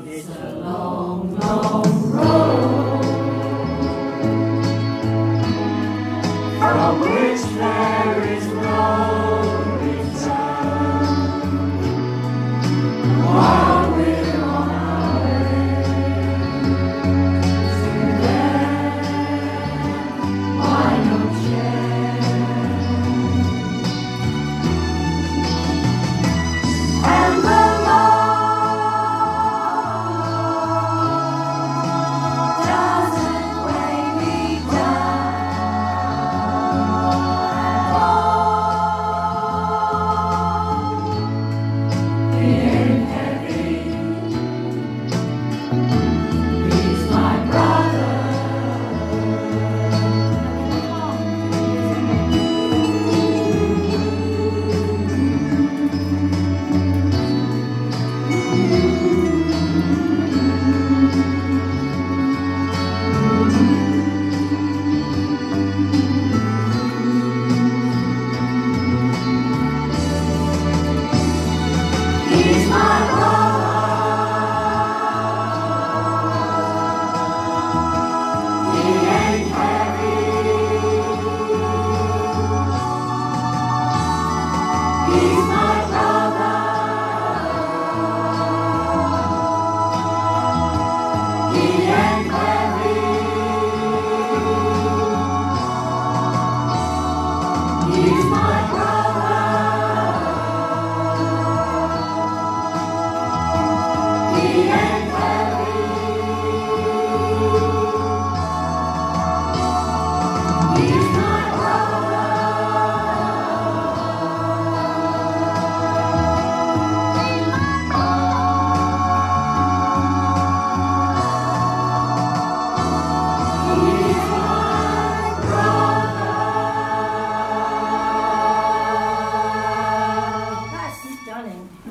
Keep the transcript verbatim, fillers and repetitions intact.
It's a long, long road from which there is no return. While we're on our way to there, why not share? And the Yeah.